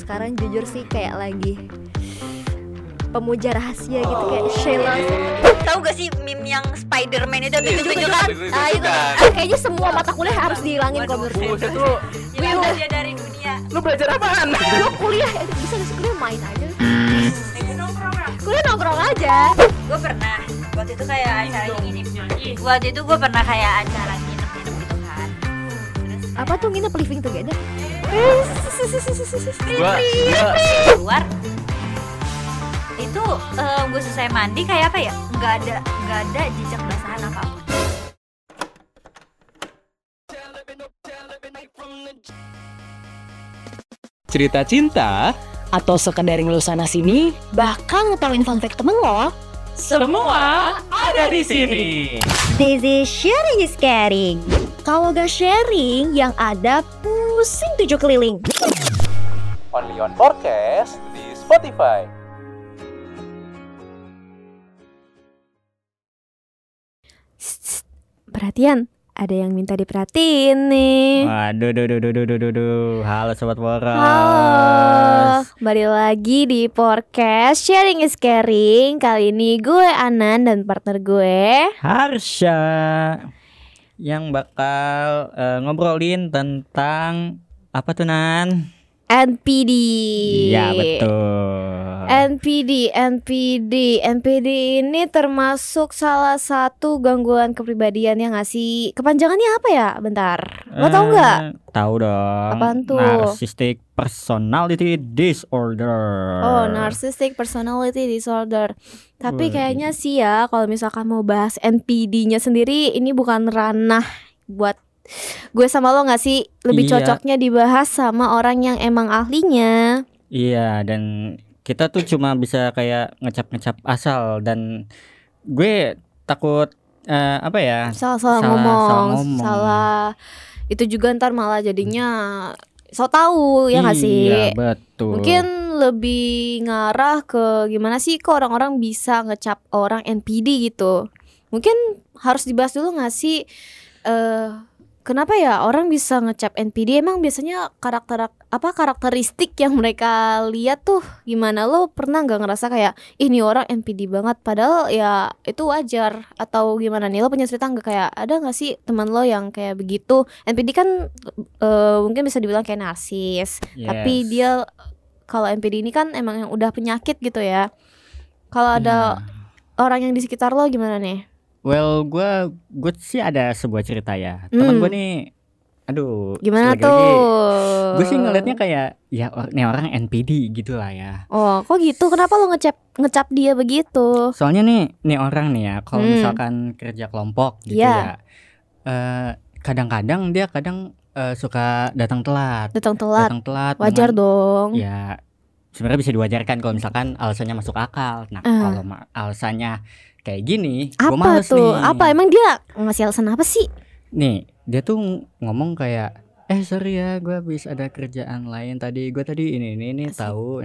sekarang jujur sih kayak lagi pemuja rahasia gitu kayak Sheila. Tahu gak sih meme yang Spider-Man itu tunjuk-tunjukkan? Ah itu kayaknya semua mata kuliah harus dihilangin kalau menurut saya. Buset lu Hilang dia dari dunia. lu belajar apaan? Lo kuliah bisa nggak sih kuliah main aja? Kuliah nongkrong aja. Gue pernah waktu itu kayak acara gini. Waktu itu gue pernah kayak acara nginep-nginep gitu kan. Terus Apa tuh nginep living together? Gua keluar itu gue selesai mandi kayak apa ya? Nggak ada jejak basahan apapun. cerita cinta atau sekedar ngeluh sana sini, Bahkan ngetawain fun fact temen lo. semua ada di sini. This is sharing is caring. Kalau gak sharing, yang ada pusing 7 keliling. Only on Forecast di Spotify. Perhatian, ada yang minta diperhatiin nih. Waduh. Halo Sobat Boros. Halo, kembali lagi di podcast Sharing is Caring. Kali ini gue Anan dan partner gue Harsha yang bakal ngobrolin tentang apa tuh Nan? NPD. Iya betul. NPD ini termasuk salah satu gangguan kepribadian yang ngasih kepanjangannya apa ya? Bentar, lo tau nggak? Tahu dong. Apaan tuh? Narcissistic Personality Disorder. Oh, narcissistic personality disorder. Tapi Wih. kayaknya sih ya, kalau misalkan mau bahas NPD-nya sendiri, ini bukan ranah buat gue sama lo nggak sih? Lebih Iya. cocoknya dibahas sama orang yang emang ahlinya. Iya, dan kita tuh cuma bisa kayak ngecap-ngecap asal, dan gue takut apa ya? Salah ngomong. Salah. Itu juga ntar malah jadinya so tahu ya nggak sih? Iya, betul. Mungkin lebih ngarah ke gimana sih kok orang-orang bisa ngecap orang NPD gitu. Mungkin harus dibahas dulu nggak sih? Kenapa ya orang bisa ngecap NPD? Emang biasanya karakteristik yang mereka lihat tuh gimana? Lo pernah nggak ngerasa kayak ini orang NPD banget? Padahal ya itu wajar. Atau gimana nih? Lo punya cerita nggak kayak ada nggak sih teman lo yang kayak begitu? NPD kan mungkin bisa dibilang kayak narsis. Yes. Tapi dia kalau NPD ini kan emang yang udah penyakit gitu ya. Kalau ada orang yang di sekitar lo gimana nih? Well, gue sih ada sebuah cerita ya. Temen gue nih, aduh. Gimana lagi-lagi tuh? Gue sih ngelihatnya kayak ya nih orang NPD gitu lah ya. Oh, kok gitu? Kenapa lo ngecap dia begitu? Soalnya nih orang nih ya, kalau Hmm. misalkan kerja kelompok gitu Iya. ya, kadang-kadang dia suka datang telat. Datang telat. Wajar dengan- dong. Ya sebenarnya bisa diwajarkan kalau misalkan alasannya masuk akal. Nah kalau alasannya kayak gini, gue Apa males tuh? nih. Apa emang dia ngasih alasan apa sih? Nih dia tuh ngomong kayak sorry ya, gue habis ada kerjaan lain tadi. Gue tadi ini tahu.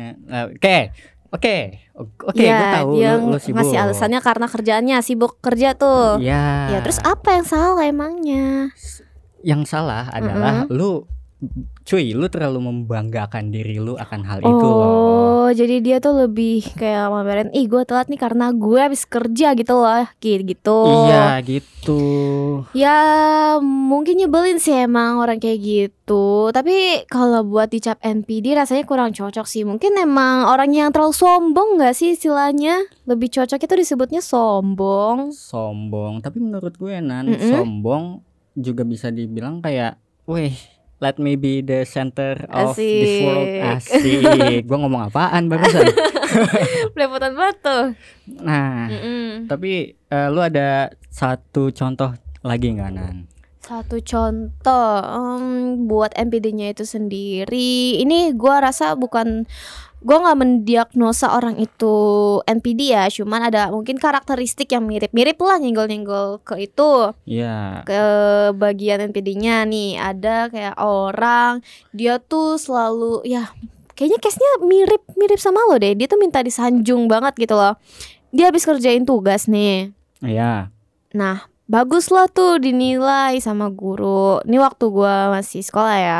Oke, gue Ya, tahu dia lu sibuk. ngasih alasannya karena kerjaannya sibuk kerja tuh. Ya. Ya, terus apa yang salah emangnya? Yang salah adalah lu terlalu membanggakan diri lu akan hal itu loh. Oh, jadi dia tuh lebih kayak mamerin, ih gue telat nih karena gue habis kerja gitu loh, gitu. Iya gitu. Ya mungkin nyebelin sih emang orang kayak gitu. Tapi kalau buat dicap NPD rasanya kurang cocok sih. Mungkin emang orang yang terlalu sombong gak sih istilahnya? Lebih cocok itu disebutnya sombong. Sombong, tapi menurut gue sombong juga bisa dibilang kayak, weh, let me be the center of this world. Asik. Gue ngomong apaan barusan? Belepotan banget tuh. Nah, tapi lu ada satu contoh lagi nggak, Nan? Satu contoh buat NPD-nya itu sendiri. Ini gue rasa gue nggak mendiagnosa orang itu NPD ya, cuman ada mungkin karakteristik yang mirip-mirip lah, nyenggol-nyenggol ke itu. Iya. Ke bagian NPD-nya nih ada kayak orang dia tuh selalu ya kayaknya case-nya mirip sama lo deh. Dia tuh minta disanjung banget gitu loh. Dia habis kerjain tugas nih. Iya. Nah, bagus lah tuh dinilai sama guru. Ini waktu gua masih sekolah ya.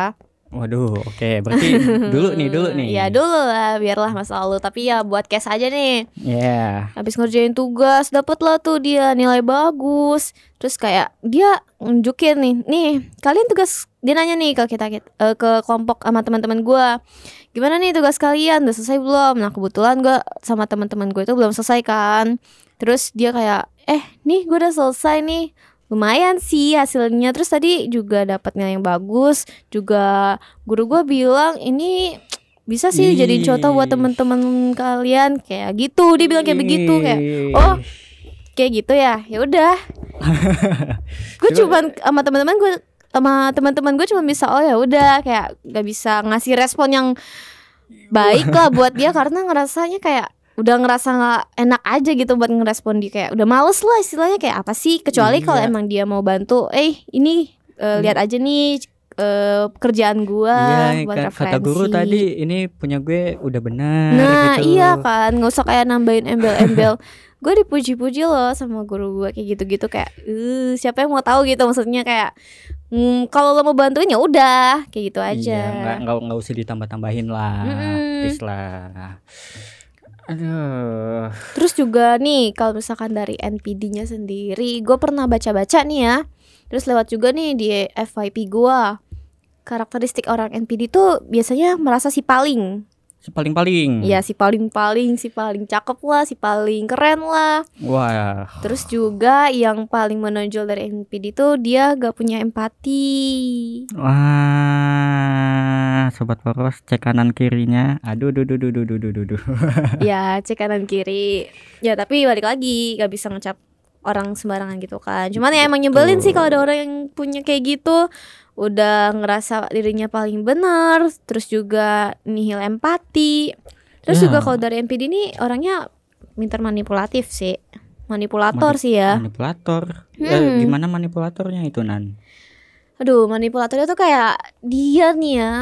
Waduh, oke. Berarti dulu nih. Ya dulu lah, biarlah masa lalu. Tapi ya buat case aja nih. Yeah. Habis ngerjain tugas, dapet lah tuh dia nilai bagus. Terus kayak dia nunjukin nih kalian tugas, dia nanya nih ke kita ke kelompok sama teman-teman gue, gimana nih tugas kalian, udah selesai belum? Nah kebetulan gue sama teman-teman gue itu belum selesai kan. Terus dia kayak nih gue udah selesai nih, lumayan sih hasilnya. Terus tadi juga dapat nilai yang bagus. Juga guru gue bilang ini bisa sih jadiin contoh buat teman-teman kalian, kayak gitu. Dia bilang kayak begitu, kayak oh kayak gitu ya. Ya udah. Gue cuman sama teman-teman gue cuma bisa oh ya udah, kayak gak bisa ngasih respon yang baik lah buat dia karena ngerasanya kayak udah ngerasa nggak enak aja gitu buat ngerespon dia, kayak udah males lah istilahnya, kayak apa sih, kecuali kalau emang dia mau bantu ini lihat aja nih kerjaan gua buat referensi. Kata guru tadi ini punya gue udah benar. Nah gitu. iya kan, nggak usah kayak nambahin embel-embel. Gue dipuji-puji loh sama guru gue kayak gitu-gitu, kayak siapa yang mau tahu gitu, maksudnya kayak kalau lo mau bantuin ya udah kayak gitu aja. Iya, nggak usah ditambah-tambahin lah, please lah. Aduh. Terus juga nih kalau misalkan dari NPD-nya sendiri, gue pernah baca-baca nih ya. Terus lewat juga nih di FYP gue, karakteristik orang NPD tuh biasanya merasa si paling. Iya, si paling cakep lah, si paling keren lah. Wah. Terus juga yang paling menonjol dari NPD tuh dia gak punya empati. Wah, sobat poros, cek kanan kirinya. Aduh. Ya, cek kanan kiri. Ya tapi balik lagi, gak bisa ngecap orang sembarangan gitu kan. Cuman ya emang nyebelin sih kalau ada orang yang punya kayak gitu, udah ngerasa dirinya paling benar, terus juga nihil empati. Terus juga kalau dari NPD ini orangnya pintar manipulatif sih. Manipulator sih ya. Manipulator. Gimana manipulatornya itu, Nan? Aduh, manipulatornya tuh kayak dia nih ya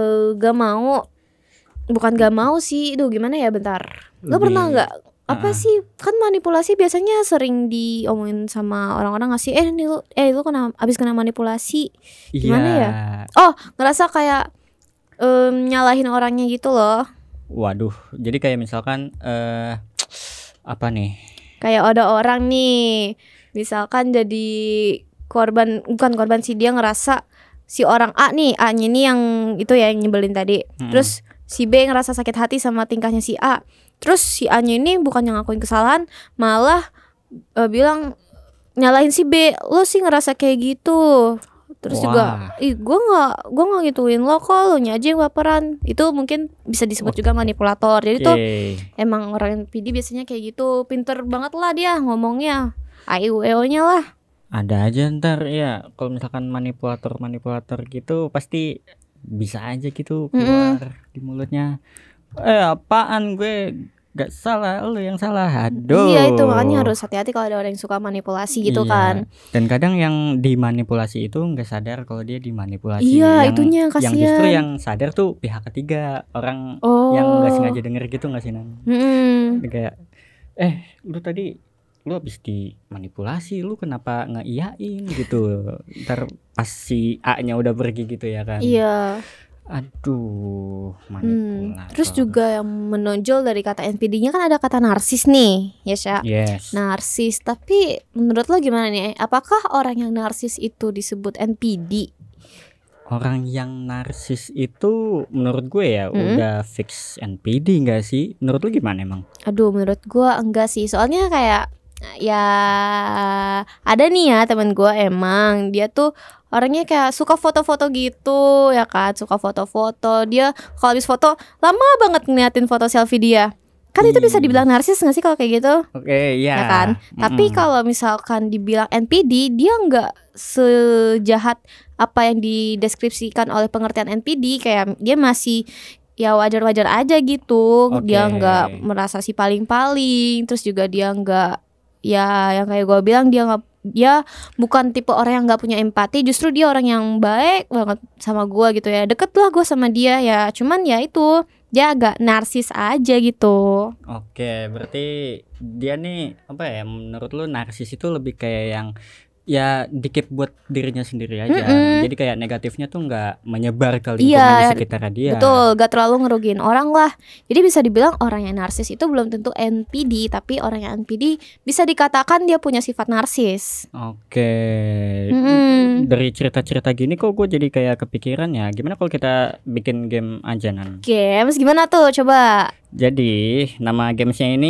bukan gak mau sih. Gimana ya, bentar. Lo pernah gak apa sih, kan manipulasi biasanya sering diomongin sama orang-orang gak sih, lu abis kena manipulasi, gimana ya? Oh, ngerasa kayak nyalahin orangnya gitu loh. Waduh, jadi kayak misalkan apa nih? Kayak ada orang nih, misalkan jadi bukan korban sih, dia ngerasa si orang A-nya ini yang itu ya yang nyebelin tadi. Terus si B ngerasa sakit hati sama tingkahnya si A. Terus si A-nya ini bukan yang ngakuin kesalahan, malah bilang nyalahin si B, lo sih ngerasa kayak gitu. Terus juga, gue nggak gituin lo kok, lo nya aja yang baperan. Itu mungkin bisa disebut juga manipulator. Jadi tuh emang orang NPD biasanya kayak gitu, pinter banget lah dia ngomongnya, AIWO-nya lah. Ada aja ntar ya, kalau misalkan manipulator gitu pasti bisa aja gitu keluar di mulutnya. Apaan, gue gak salah, lu yang salah. Aduh. Iya, itu makanya harus hati-hati kalau ada orang yang suka manipulasi gitu kan. Dan kadang yang dimanipulasi itu gak sadar kalau dia dimanipulasi. Iya, itunya kasihan. Yang justru yang sadar tuh pihak ketiga, orang yang gak sengaja denger gitu gak sih, Nan? Kayak lu tadi lu habis dimanipulasi, lu kenapa ngeiyain gitu. Ntar pas si A-nya udah pergi gitu ya kan. Iya. Aduh, manipulator. Terus juga yang menonjol dari kata NPD-nya kan ada kata narsis nih, ya Sya? Yes. Narsis, tapi menurut lo gimana nih? Apakah orang yang narsis itu disebut NPD? Orang yang narsis itu menurut gue ya udah fix NPD gak sih? Menurut lo gimana emang? Aduh, menurut gue enggak sih. Soalnya kayak ya ada nih ya teman gue, emang dia tuh orangnya kayak suka foto-foto gitu ya kan, suka foto-foto. Dia kalau habis foto lama banget ngeliatin foto selfie dia. Kan itu bisa dibilang narsis gak sih kalau kayak gitu? Oke, iya. Ya kan? Tapi kalau misalkan dibilang NPD, dia nggak sejahat apa yang dideskripsikan oleh pengertian NPD. Kayak dia masih ya wajar-wajar aja gitu. Dia nggak merasa si paling-paling. Terus juga dia nggak, ya yang kayak gue bilang, dia bukan tipe orang yang nggak punya empati. Justru dia orang yang baik banget sama gue gitu ya. Deket lah gue sama dia ya. Cuman ya itu, dia agak narsis aja gitu. Oke, berarti dia nih apa ya, menurut lu narsis itu lebih kayak yang ya dikip buat dirinya sendiri aja. Jadi kayak negatifnya tuh nggak menyebar ke lingkungan di sekitar dia. Betul, gak terlalu ngerugiin orang lah. Jadi bisa dibilang orang yang narsis itu belum tentu NPD, tapi orang yang NPD bisa dikatakan dia punya sifat narsis. Oke. Dari cerita-cerita gini kok gue jadi kayak kepikiran ya, gimana kalau kita bikin game aja Nan? Games gimana tuh, coba. Jadi nama gamesnya ini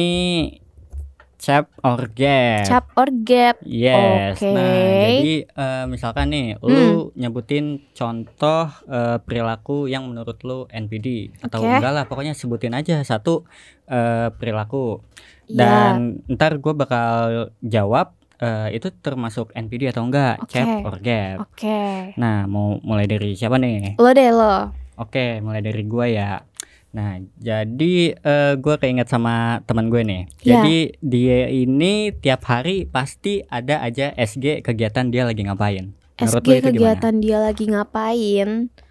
Chap or Gap. Chap or Gap. Yes. Nah, jadi misalkan nih lu nyebutin contoh perilaku yang menurut lu NPD atau enggak lah, pokoknya sebutin aja satu perilaku. Dan ntar gue bakal jawab itu termasuk NPD atau enggak, Chap or Gap. Nah, mau mulai dari siapa nih? Lo deh lo. Oke, mulai dari gue ya. Nah, jadi gue keinget sama teman gue nih. Jadi dia ini tiap hari pasti ada aja SG kegiatan dia lagi ngapain. Menurut SG lu itu kegiatan gimana? dia lagi ngapain?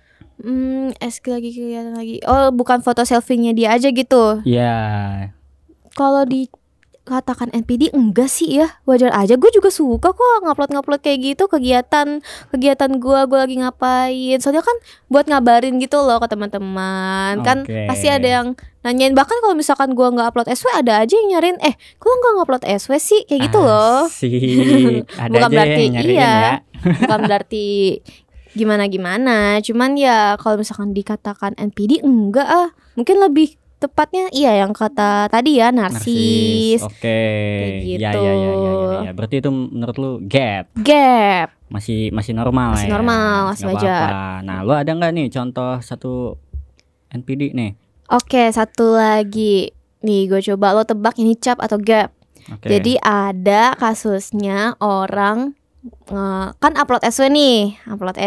SG lagi kegiatan lagi. Oh, bukan foto selfie-nya dia aja gitu. Iya. Kalau dikatakan NPD enggak sih ya, wajar aja. Gue juga suka kok ngupload kayak gitu, kegiatan gue lagi ngapain. Soalnya kan buat ngabarin gitu loh ke teman-teman. Kan pasti ada yang nanyain, bahkan kalau misalkan gue nggak upload SW ada aja yang nyariin, kok nggak ngupload SW sih, kayak gitu loh. Ada bukan aja berarti yang nyariin ya. Bukan berarti gimana, cuman ya kalau misalkan dikatakan NPD enggak mungkin lebih tepatnya yang kata tadi ya, narsis. Oke. Gitu. Ya. Berarti itu menurut lu gap. Masih normal. Masih normal, masih wajar. Nah, lu ada nggak nih contoh satu NPD nih? Oke, satu lagi. Nih gue coba lo tebak ini cap atau gap. Jadi ada kasusnya orang kan upload SW nih, upload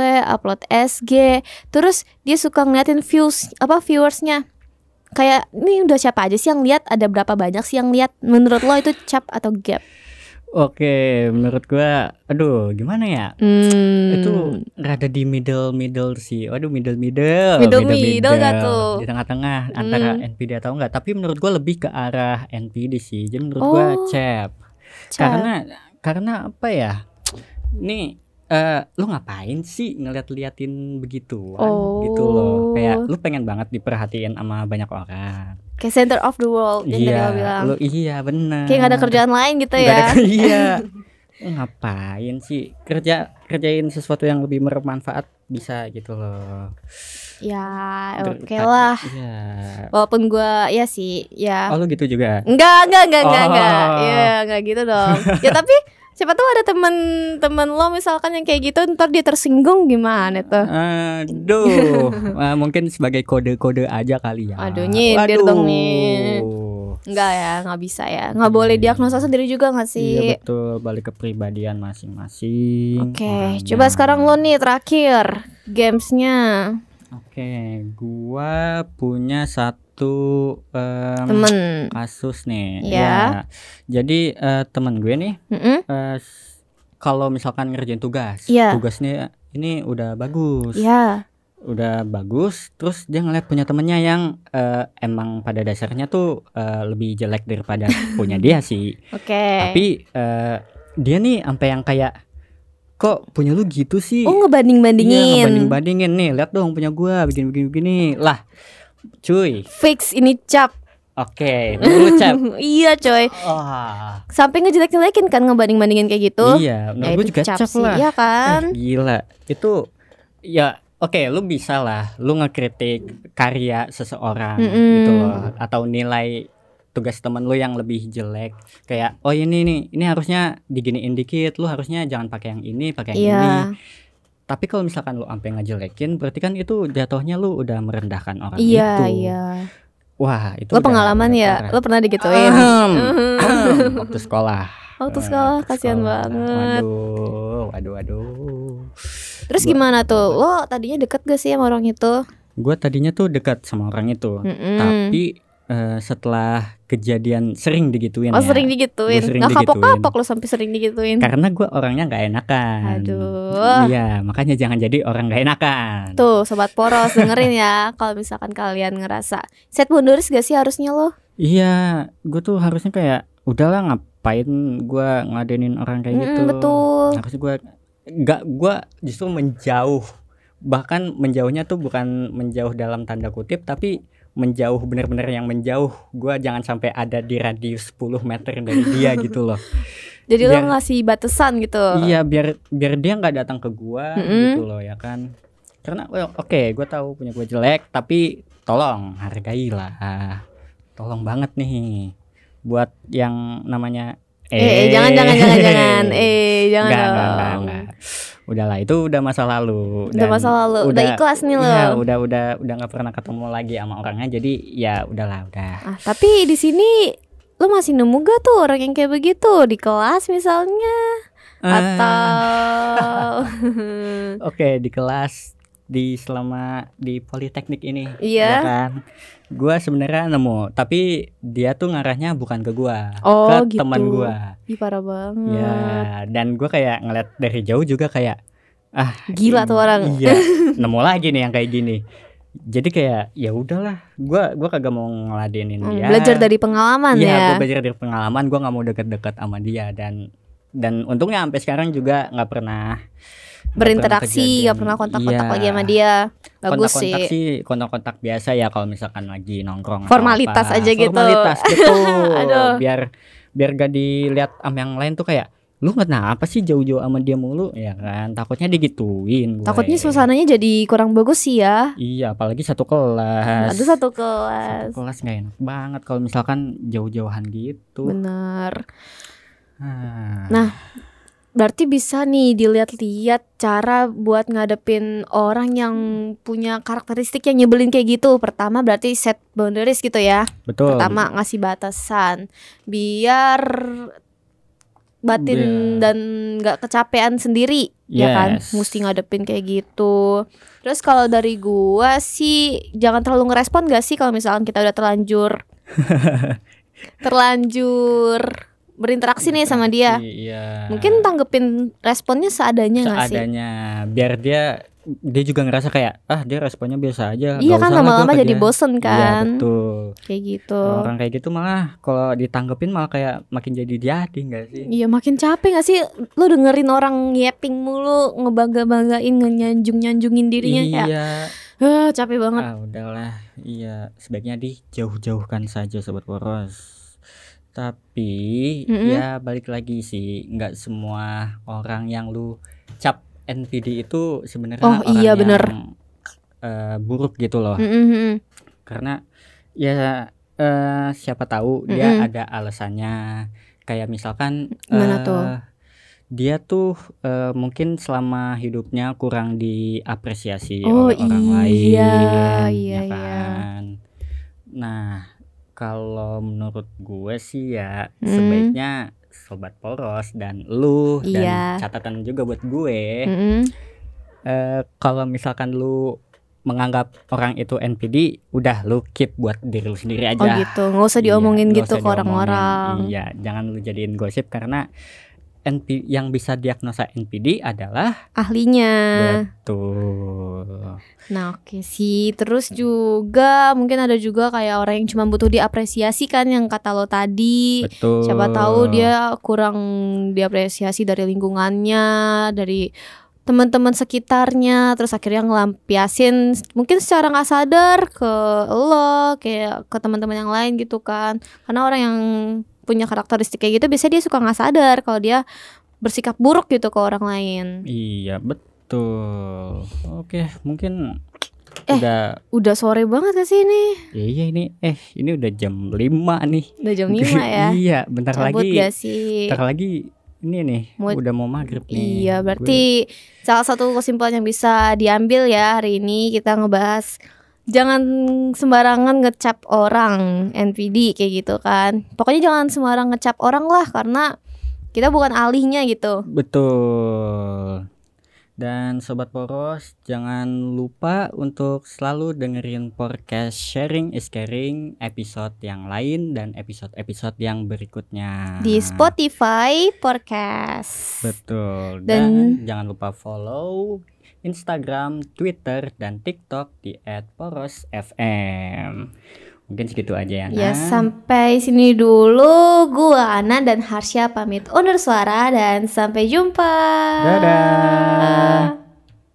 SG, terus dia suka ngeliatin viewersnya. Kayak ini udah siapa aja sih yang lihat, ada berapa banyak sih yang lihat. Menurut lo itu cap atau gap? Oke, menurut gua gimana ya? Itu rada di middle sih. Waduh, middle gak tuh? Di tengah-tengah antara NPD atau enggak. Tapi menurut gua lebih ke arah NPD sih. Jadi menurut gua cap. Karena apa ya? Nih lu ngapain sih ngeliat-liatin begituan gitu loh. Kayak lu pengen banget diperhatiin sama banyak orang. Kayak center of the world yang tadi lo bilang. Iya bener. Kayak gak ada kerjaan lain gitu ya. Iya. Ngapain sih kerjain sesuatu yang lebih bermanfaat bisa gitu loh. Ya oke lah. Iya. Walaupun gue ya sih ya. Oh lu gitu juga? Enggak. Iya enggak gitu dong. Ya tapi siapa tahu ada teman lo misalkan yang kayak gitu, ntar dia tersinggung gimana tuh? Aduh, mungkin sebagai kode-kode aja kali ya. Aduh nyindir dong nih. Enggak ya, nggak bisa ya, nggak boleh diagnosa sendiri juga nggak sih? Iya betul, balik ke pribadian masing-masing. Oke, coba sekarang lo nih terakhir gamesnya. Oke, gua punya satu temen kasus nih. Ya. Jadi temen gue nih, kalau misalkan ngerjain tugasnya ini udah bagus. Udah bagus, terus dia ngeliat punya temennya yang emang pada dasarnya tuh lebih jelek daripada punya dia sih. Tapi dia nih sampai yang kayak, kok punya lu gitu sih? Oh, ngebanding-bandingin. Iya, ngebanding-bandingin nih, lihat dong punya gua begini lah. Cuy, fix ini cap. Oke, menurut cap. Iya coy. Sampai ngejelek-jelekin kan, ngebanding-bandingin kayak gitu. Iya, menurut gue juga cap sih, lah. Iya kan? Gila, itu ya oke, lu bisa lah, lu ngekritik karya seseorang gitu loh, atau nilai tugas temen lu yang lebih jelek. Kayak, oh ini harusnya diginiin dikit, lu harusnya jangan pakai yang ini, pakai yang ini. Tapi kalau misalkan lu sampai ngejelekin, berarti kan itu jatuhnya lu udah merendahkan orang itu. Iya. Wah, itu lo pengalaman ya? Lo pernah digituin? Waktu sekolah. Kasihan banget. Waduh. Terus gimana tuh? Lo tadinya deket gak sih sama orang itu? Gue tadinya tuh dekat sama orang itu. Tapi setelah kejadian sering digituin. Sering digituin. Nggak kapok-kapok lo sampai sering digituin. Karena gue orangnya nggak enakan. Aduh. Iya, makanya jangan jadi orang nggak enakan. Tuh sobat poros dengerin ya. Kalau misalkan kalian ngerasa set boundaries gak sih harusnya lo? Iya, gue tuh harusnya kayak udahlah ngapain gue ngeladenin orang kayak gitu. Betul. Harus gue justru menjauh. Bahkan menjauhnya tuh bukan menjauh dalam tanda kutip, tapi menjauh benar-benar yang menjauh. Gue jangan sampai ada di radius 10 meter dari dia gitu loh. Jadi lo ngasih batasan gitu. Iya, biar dia nggak datang ke gue gitu loh ya kan. Karena oke, gue tahu punya gue jelek, tapi tolong hargailah. Tolong banget nih buat yang namanya jangan jangan enggak. Udahlah, itu udah masa lalu. Udah ikhlas nih lo. Ya, udah nggak pernah ketemu lagi sama orangnya. Jadi ya udah. Tapi di sini lo masih nemu gak tuh orang yang kayak begitu di kelas misalnya? Atau Oke, di kelas selama di Politeknik ini, iya ya kan? Gua sebenarnya nemu, tapi dia tuh ngarahnya bukan ke gua, ke gitu. teman gua. Ih, parah banget. Ya, dan gua kayak ngeliat dari jauh juga kayak gila tuh orang. Iya, nemu lagi nih yang kayak gini. Jadi kayak ya udahlah, gua kagak mau ngeladenin dia. Belajar dari pengalaman ya. Iya, gua belajar dari pengalaman, gua nggak mau deket-deket sama dia dan untungnya sampai sekarang juga nggak pernah berinteraksi, nggak pernah kontak-kontak lagi sama dia. Bagus sih. Kontak-kontak biasa ya kalau misalkan lagi nongkrong. Formalitas aja gitu. Formalitas betul. Aduh. Biar gak dilihat sama yang lain tuh kayak lu kenapa sih jauh-jauh sama dia mulu ya kan, takutnya digituin gue. Takutnya suasananya jadi kurang bagus sih ya. Iya, apalagi satu kelas. Aduh, satu kelas gak enak banget kalau misalkan jauh-jauhan gitu. Bener. Nah, berarti bisa nih dilihat-lihat cara buat ngadepin orang yang punya karakteristik yang nyebelin kayak gitu. Pertama berarti set boundaries gitu ya. Betul. Pertama ngasih batasan biar batin dan gak kecapean sendiri. Ya kan, mesti ngadepin kayak gitu. Terus kalau dari gua sih jangan terlalu ngerespon gak sih kalau misalkan kita udah terlanjur berinteraksi nih sama dia. Iya. Mungkin tanggepin responnya seadanya nggak sih? Biar dia juga ngerasa kayak dia responnya biasa aja. Iya kan, lama-lama jadi bosen kan. Iya, betul. Kayak gitu. Orang kayak gitu malah kalau ditanggepin malah kayak makin jadi jadi nggak sih? Iya, makin capek nggak sih? Lo dengerin orang nyepping mulu, ngebangga-banggain, nyanjung-nyanjungin dirinya. Iya. Capek banget. Udahlah. Iya, sebaiknya dijauh-jauhkan saja sobat poros. Tapi ya balik lagi sih, nggak semua orang yang lu cap NPD itu sebenarnya orang iya, yang buruk gitu loh. Karena ya siapa tahu dia ada alasannya. Kayak misalkan dia tuh mungkin selama hidupnya kurang diapresiasi oleh orang lain. Iya kan? Nah, kalau menurut gue sih ya sebaiknya sobat poros dan lu dan catatan juga buat gue, kalau misalkan lu menganggap orang itu NPD, udah lu keep buat diri lu sendiri aja. Oh gitu, nggak usah diomongin gitu ke orang-orang. Iya, jangan lu jadiin gosip karena yang bisa diagnosa NPD adalah ahlinya. Betul. Nah oke sih. Terus juga mungkin ada juga kayak orang yang cuma butuh diapresiasi kan, yang kata lo tadi. Betul. Siapa tahu dia kurang diapresiasi dari lingkungannya, dari teman-teman sekitarnya, terus akhirnya ngelampiasin mungkin secara nggak sadar ke lo, kayak ke teman-teman yang lain gitu kan. Karena orang yang punya karakteristik kayak gitu biasanya dia suka nggak sadar kalau dia bersikap buruk gitu ke orang lain. Iya betul. Oke, mungkin udah sore banget gak sih ini? Iya ini udah jam 5 nih. Udah jam 5 ya. Iya, bentar cabut lagi. Gak sih? Bentar lagi ini nih udah mau maghrib nih. Iya, berarti salah satu kesimpulan yang bisa diambil ya hari ini kita ngebahas jangan sembarangan ngecap orang NPD kayak gitu kan. Pokoknya jangan sembarang ngecap orang lah, karena kita bukan ahlinya gitu. Betul. Dan sobat poros, jangan lupa untuk selalu dengerin podcast Sharing is Caring episode yang lain dan episode-episode yang berikutnya di Spotify podcast. Betul. Dan jangan lupa follow Instagram, Twitter, dan TikTok di @porosfm. Mungkin segitu aja ya. Ya, sampai sini dulu. Gua Ana dan Harsha pamit undur suara dan sampai jumpa. Dadah.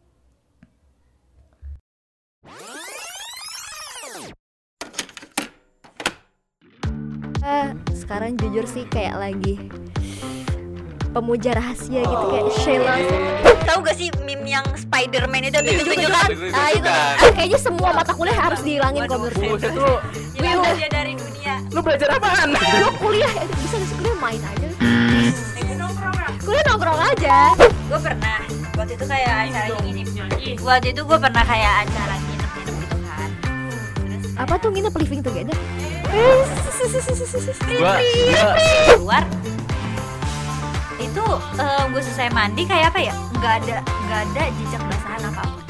Sekarang jujur sih kayak lagi pemuja rahasia gitu kayak Sheila. Tahu gak sih meme yang Spider-Man itu tunjuk-tunjukkan? Itu kayaknya semua mata kuliah harus dihilangin kok menurut saya. Dia dari dunia. Lu belajar apaan? Lu kuliah bisa nggak sih kuliah main aja? Kuliah nongkrong aja. Gue pernah waktu itu kayak acara gini. Waktu itu gue pernah kayak acara nginep-nginep gitu kan. Terus Apa tuh nginep living together? keluar itu gue selesai mandi kayak apa ya, nggak ada jejak basahan apapun.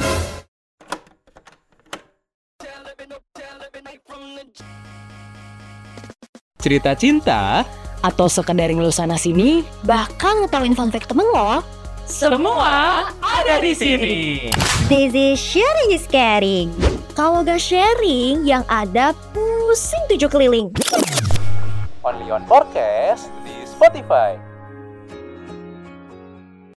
Cerita cinta atau sekedar ngeluh sana sini, Bahkan ngetahuin fun fact temen lo. semua ada di sini. This is sharing is caring. Kalau gak sharing, yang ada pusing 7 keliling. Only on Forecast di Spotify.